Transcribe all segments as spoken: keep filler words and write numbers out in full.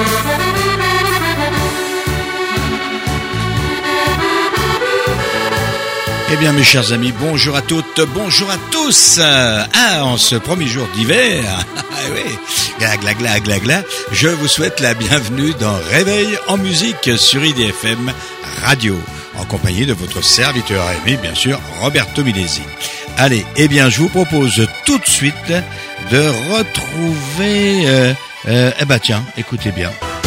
Eh bien, mes chers amis, bonjour à toutes, bonjour à tous. Ah, en ce premier jour d'hiver, oui, gla gla gla gla gla, je vous souhaite la bienvenue dans Réveil en musique sur I D F M Radio, en compagnie de votre serviteur aimé, bien sûr, Roberto Milesi. Allez, eh bien, je vous propose tout de suite de retrouver... Euh, euh, eh ben tiens, écoutez bien.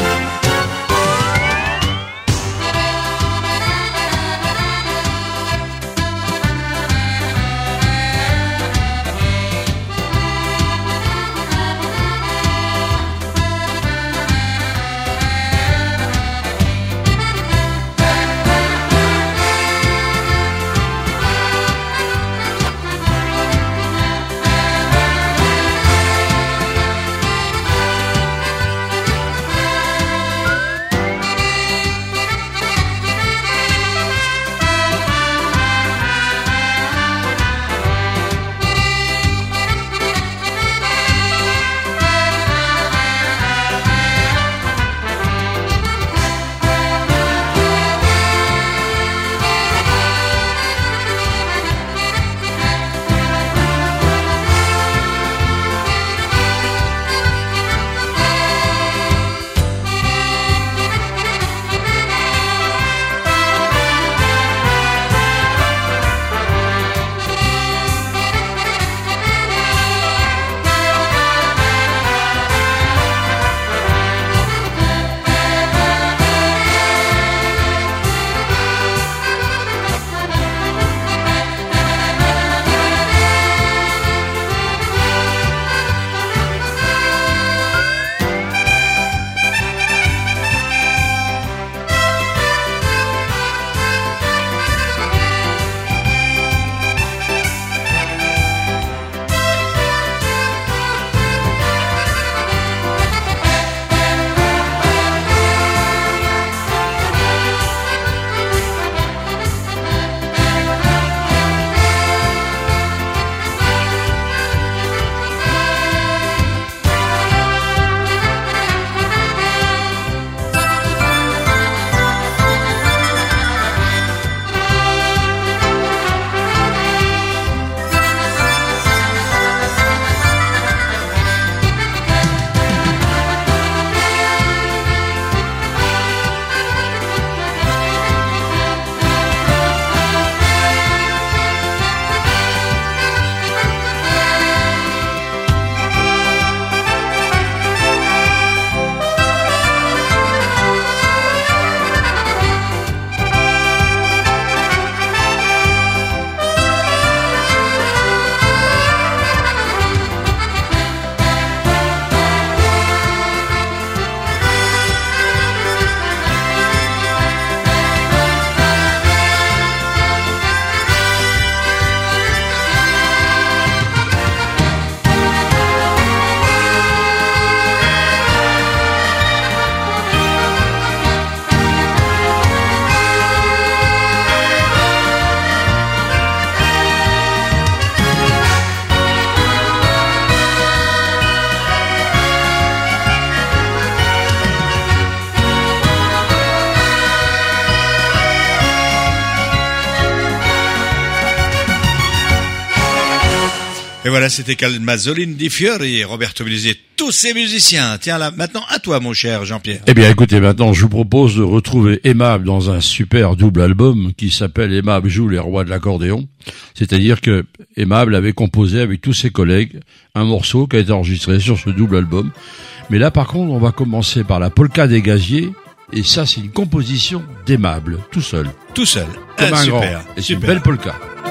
Et voilà, c'était Calmazzolini di Fiori, Roberto Milesi, tous ces musiciens. Tiens là, maintenant à toi mon cher Jean-Pierre. Eh bien écoutez, maintenant je vous propose de retrouver Aimable dans un super double album qui s'appelle Aimable joue les rois de l'accordéon. C'est-à-dire que Aimable avait composé avec tous ses collègues un morceau qui a été enregistré sur ce double album. Mais là par contre, on va commencer par la polka des gaziers. Et ça, c'est une composition d'Aimable, tout seul. Tout seul. Comme ah, un super, grand. Et c'est une super. belle polka.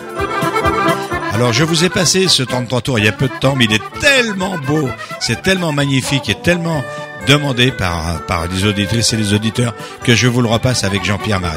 Alors, je vous ai passé ce trente-trois tours il y a peu de temps, mais il est tellement beau, c'est tellement magnifique et tellement demandé par, par les auditrices et les auditeurs que je vous le repasse avec Jean-Pierre Marie.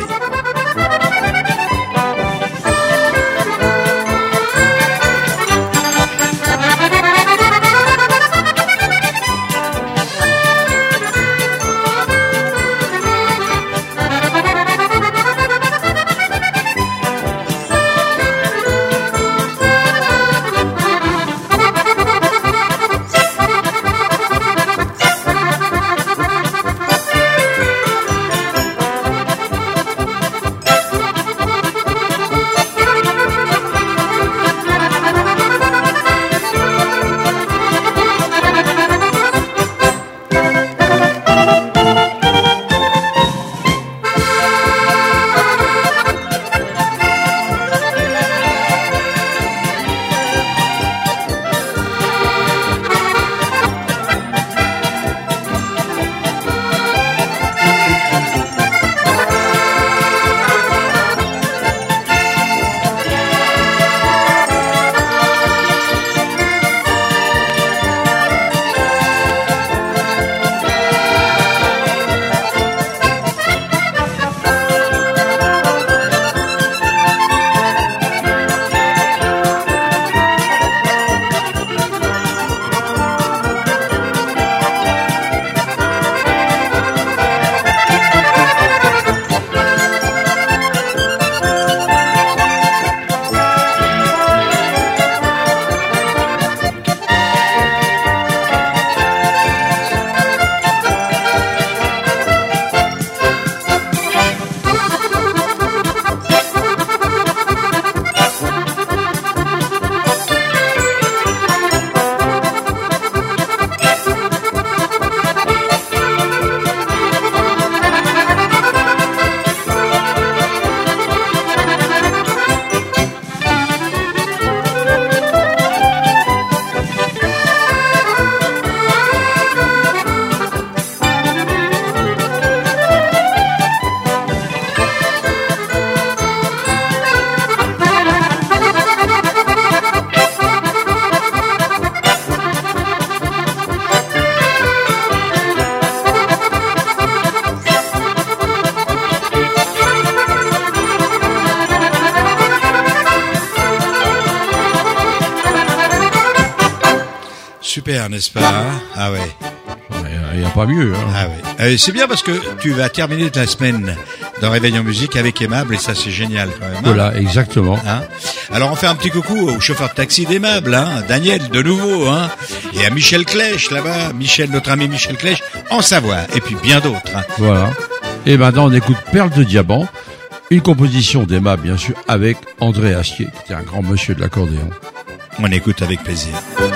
super, n'est-ce pas hein? Ah ouais. Il n'y a pas mieux. Hein. Ah ouais. Euh, c'est bien parce que tu vas terminer ta semaine dans Réveil en musique avec Aimable et ça c'est génial quand même. Hein. Voilà, exactement. Hein. Alors on fait un petit coucou au chauffeur de taxi d'Aimable, hein, Daniel de nouveau, hein, et à Michel Clèche là-bas, Michel, notre ami Michel Clèche en Savoie, et puis bien d'autres. Hein. Voilà. Et maintenant on écoute Perle de diamant, une composition d'Aimable bien sûr avec André Astier, qui était un grand monsieur de l'accordéon. On écoute avec plaisir.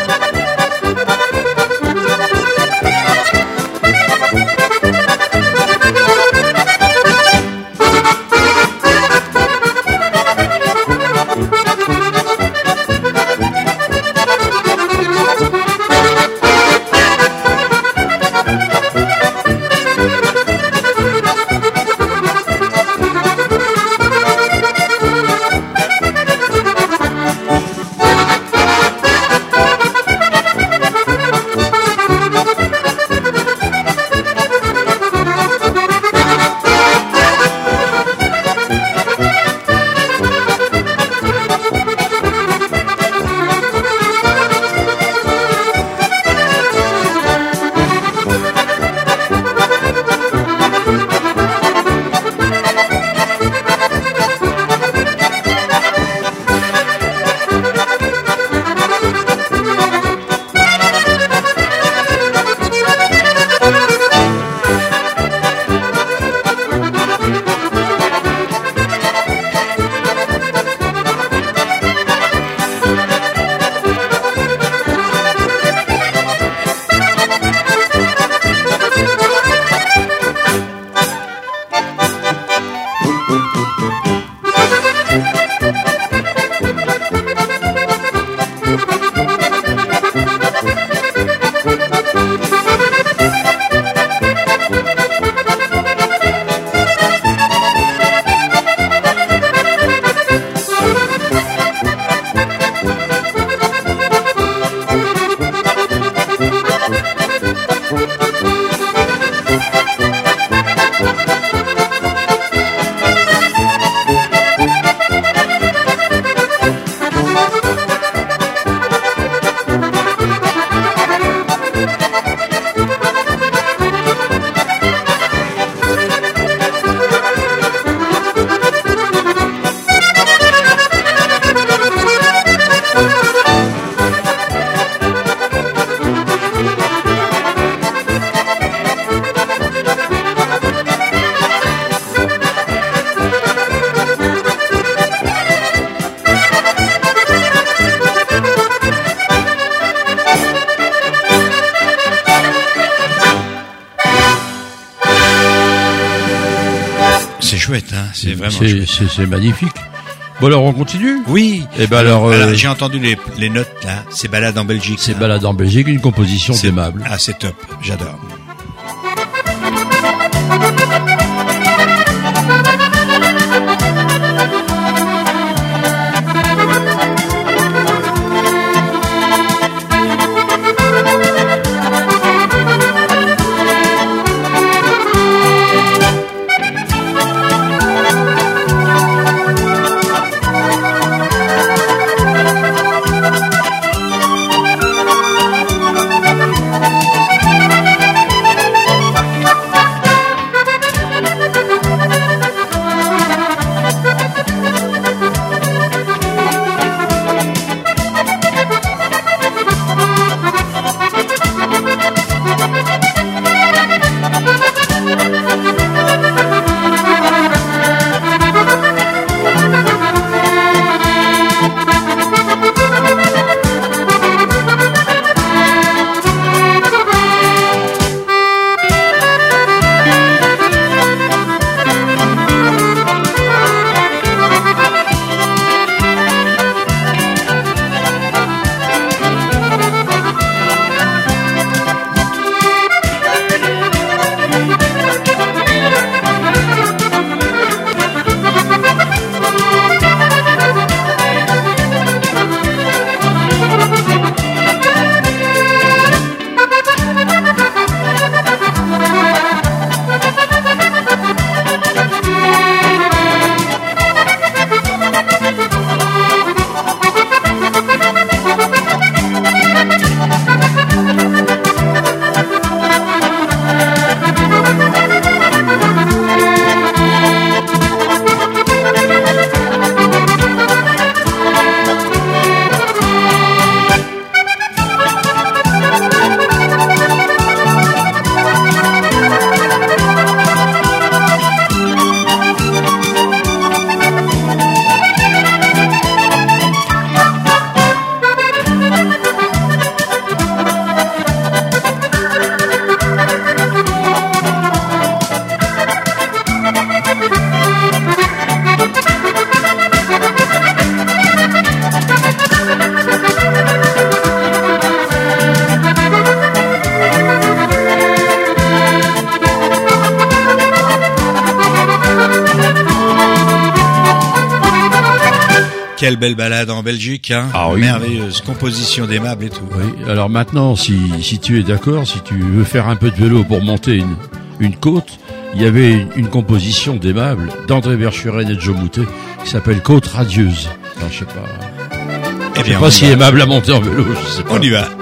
Chouette, hein, c'est vraiment c'est, chouette. C'est, c'est magnifique. Bon alors on continue. Oui. Et ben alors, alors euh, j'ai entendu les, les notes là. C'est Balade en Belgique. C'est hein. Balade en Belgique, une composition c'est, d'Aimable. Ah c'est top, j'adore. quelle belle balade en Belgique, hein. Ah oui. Merveilleuse composition d'Aimable et tout. Oui. Alors maintenant, si, si tu es d'accord, si tu veux faire un peu de vélo pour monter une, une côte, il y avait une, une composition d'Aimable, d'André Verschuren et de Joe Moutet, qui s'appelle Côte radieuse. Enfin, je sais pas. Eh Je bien, sais pas si Aimable a monté en vélo, je sais pas. on y va.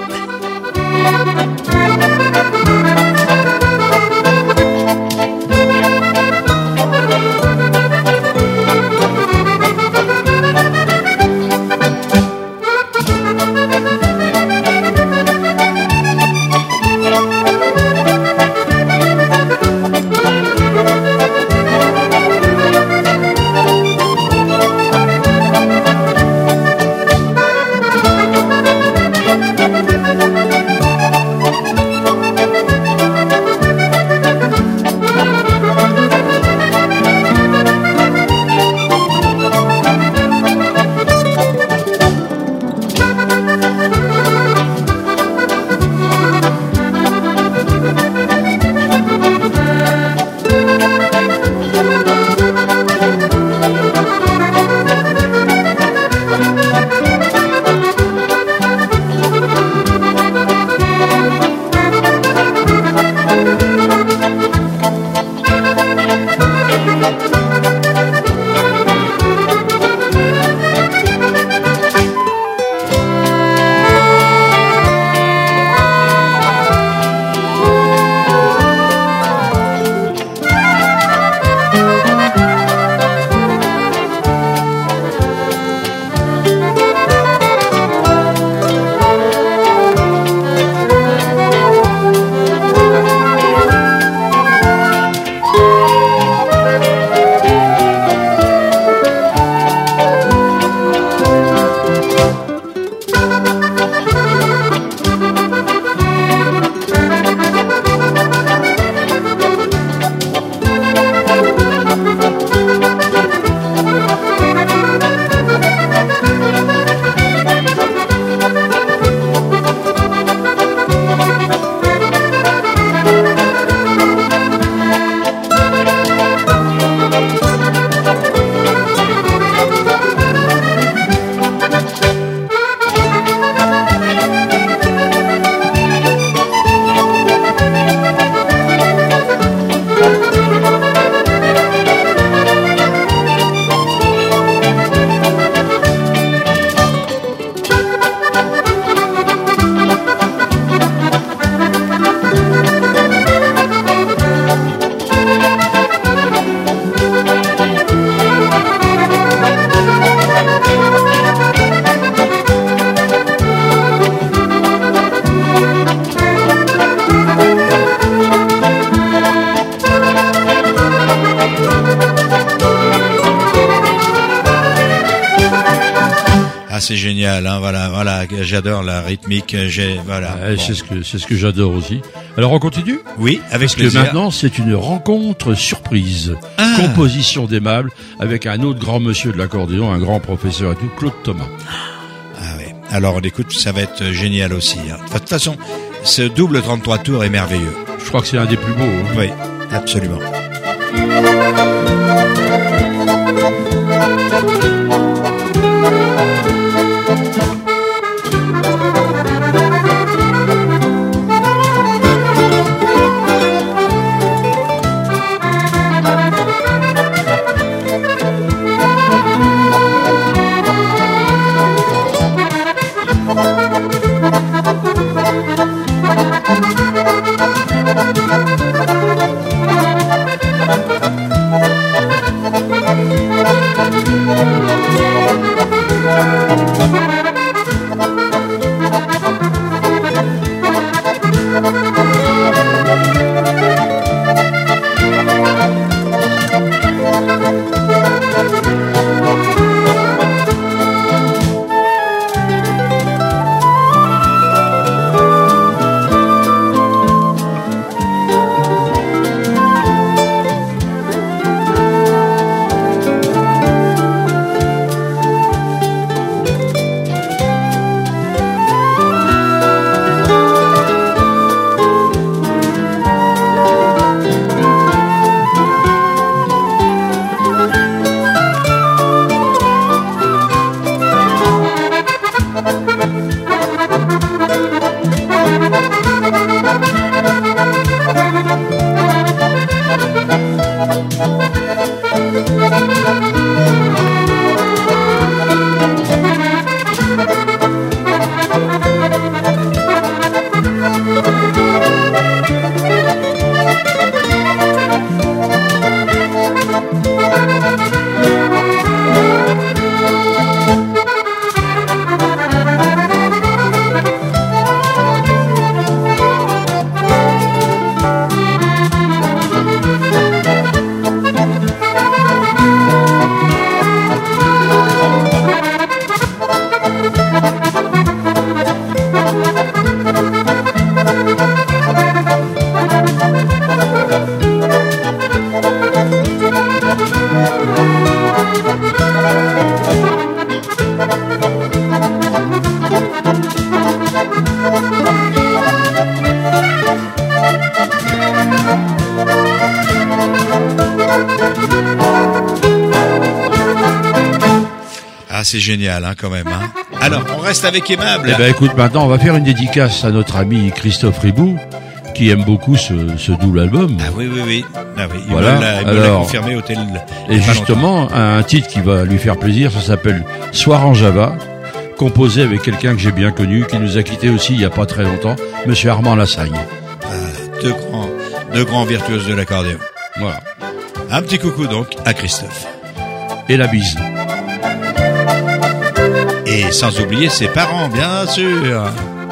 C'est génial, hein, voilà, voilà, j'adore la rythmique, j'ai, voilà. Ouais, bon. C'est ce que, c'est ce que j'adore aussi. Alors on continue? Oui, avec Parce plaisir. que maintenant c'est une rencontre surprise. Ah. Composition d'Aimable avec un autre grand monsieur de l'accordéon, un grand professeur et tout, Claude Thomas. Ah ouais. Alors on écoute, ça va être génial aussi, hein. De toute façon, ce double trente-trois tours est merveilleux. Je crois que c'est un des plus beaux. Hein. Oui, absolument. Thank you. Ah, c'est génial, hein, quand même. Hein. Alors, on reste avec Aimable. Eh ben, écoute, maintenant, on va faire une dédicace à notre ami Christophe Ribou, qui aime beaucoup ce, ce double album. Ah oui, oui, oui. Ah oui. Il Voilà. me l'a, il me l'a Alors, confirmé au tel. Et justement, un titre qui va lui faire plaisir, ça s'appelle Soir en Java, composé avec quelqu'un que j'ai bien connu, qui nous a quittés aussi il y a pas très longtemps, Monsieur Armand Lassagne. Ah, deux grands, deux grands virtuoses de l'accordéon. Voilà. Un petit coucou donc à Christophe. Et la bise. Et sans oublier ses parents, bien sûr.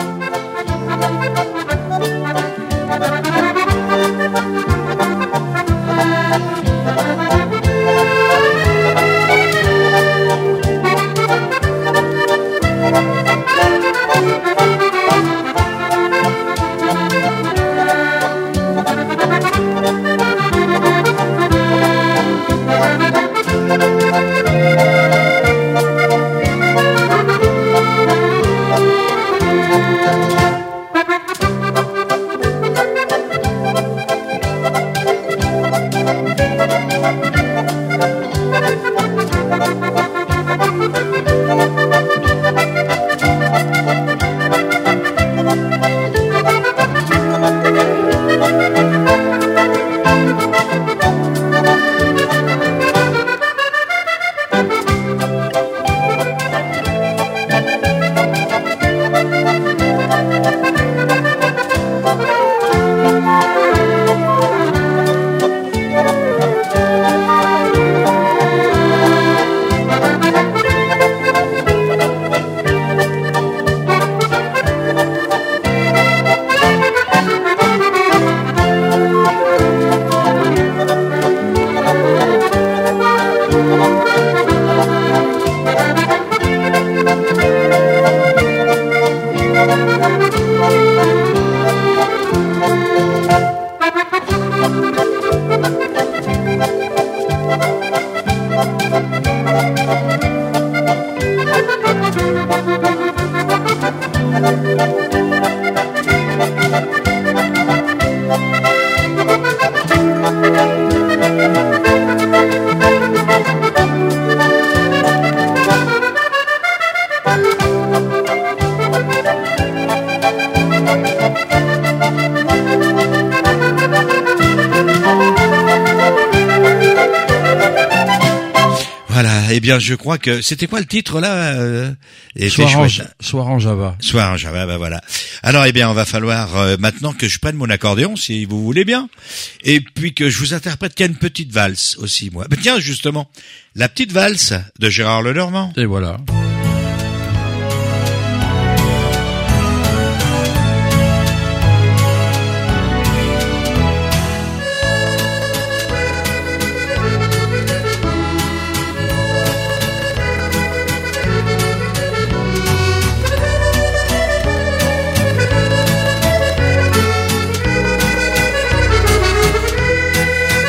Eh bien, je crois que c'était quoi le titre là euh, Soir en, Soir en Java. Soir en Java, ben voilà. Alors, eh bien, on va falloir euh, maintenant que je prenne mon accordéon, si vous voulez bien, et puis que je vous interprète qu'il y a une petite valse aussi, moi. Ben, tiens, justement, la petite valse de Gérard Lenormand. Et voilà.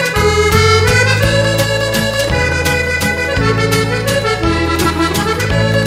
Thank you.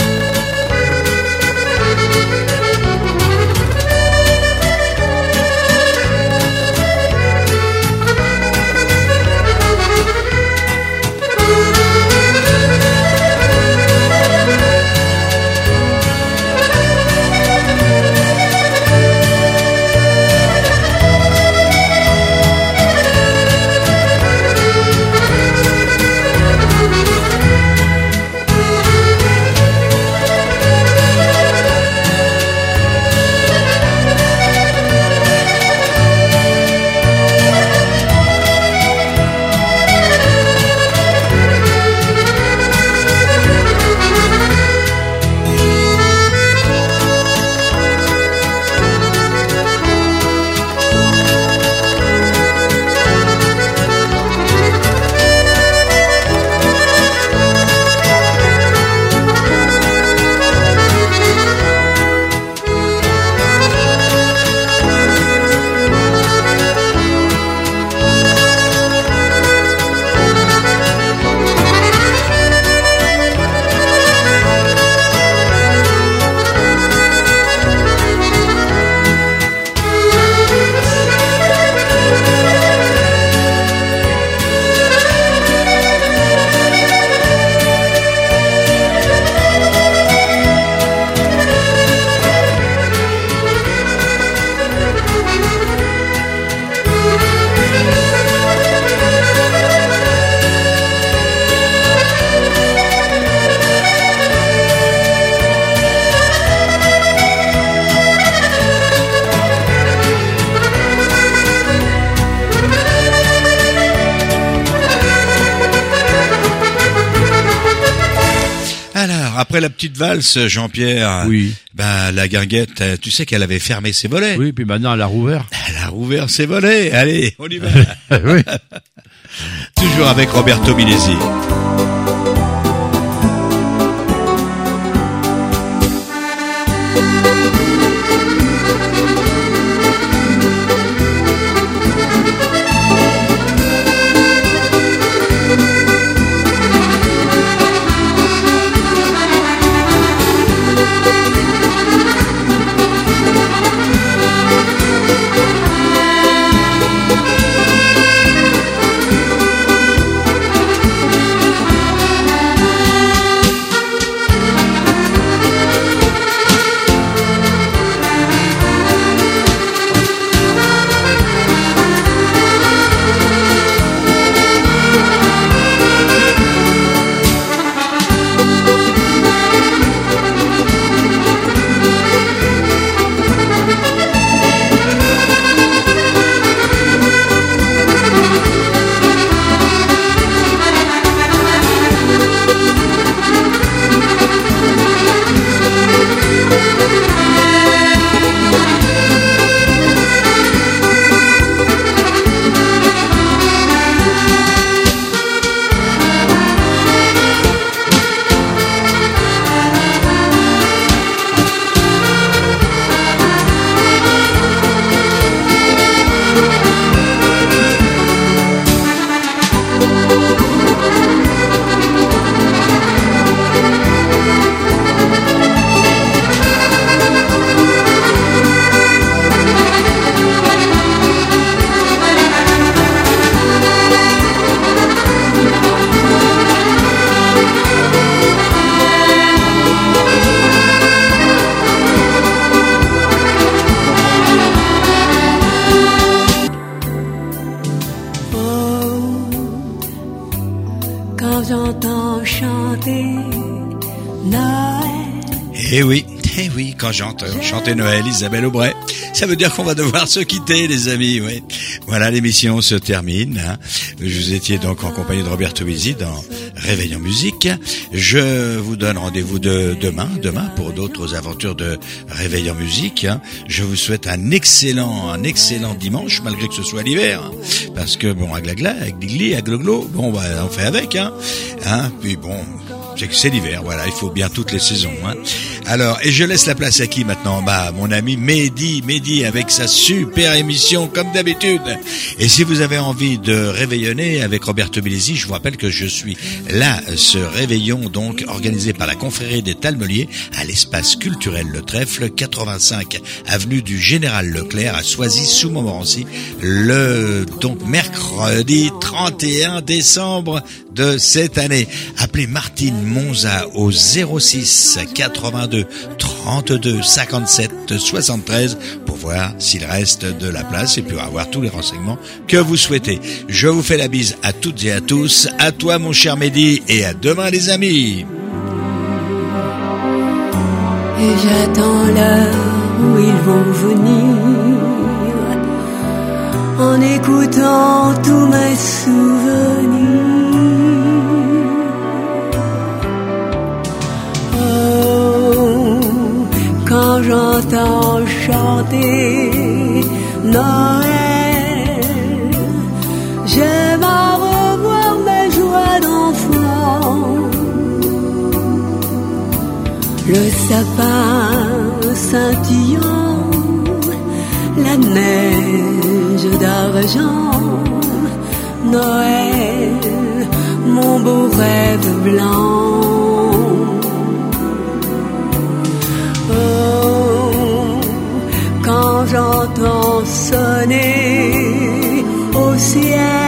après la petite valse, Jean-Pierre, oui. bah, la guinguette, tu sais qu'elle avait fermé ses volets. Oui, puis maintenant elle a rouvert. Elle a rouvert ses volets. Allez, on y va. Oui. Toujours avec Roberto Milesi. Eh oui, eh oui, quand j'entends chanter Noël, Isabelle Aubray, ça veut dire qu'on va devoir se quitter, les amis, oui. Voilà, l'émission se termine, hein. Vous étiez donc en compagnie de Roberto Milesi dans Réveil en musique. Je vous donne rendez-vous de demain, demain pour d'autres aventures de Réveil en musique, hein. Je vous souhaite un excellent, un excellent dimanche, malgré que ce soit l'hiver, hein. Parce que bon, à glagla, à gligli, à gloglo, bon, bah, on fait avec, hein. Hein, puis bon, c'est que c'est l'hiver, voilà, il faut bien toutes les saisons, hein. Alors, et je laisse la place à qui maintenant? Bah, mon ami Mehdi, Mehdi avec sa super émission comme d'habitude. Et si vous avez envie de réveillonner avec Roberto Milesi, je vous rappelle que je suis là, ce réveillon donc organisé par la confrérie des Talmeliers à l'espace culturel Le Trèfle, quatre-vingt-cinq avenue du Général Leclerc à Soisy-sous-Montmorency, le donc mercredi trente et un décembre de cette année. Appelez Martine Monza au zéro six quatre-vingt-deux trente-deux cinquante-sept soixante-treize pour voir s'il reste de la place et pour avoir tous les renseignements que vous souhaitez. Je vous fais la bise à toutes et à tous, à toi mon cher Mehdi, et à demain les amis. Et j'attends l'heure où ils vont venir en écoutant tous mes souvenirs. Quand j'entends chanter Noël, j'aime à revoir mes joies d'enfant. Le sapin scintillant, la neige d'argent, Noël, mon beau rêve blanc. Quand j'entends sonner au ciel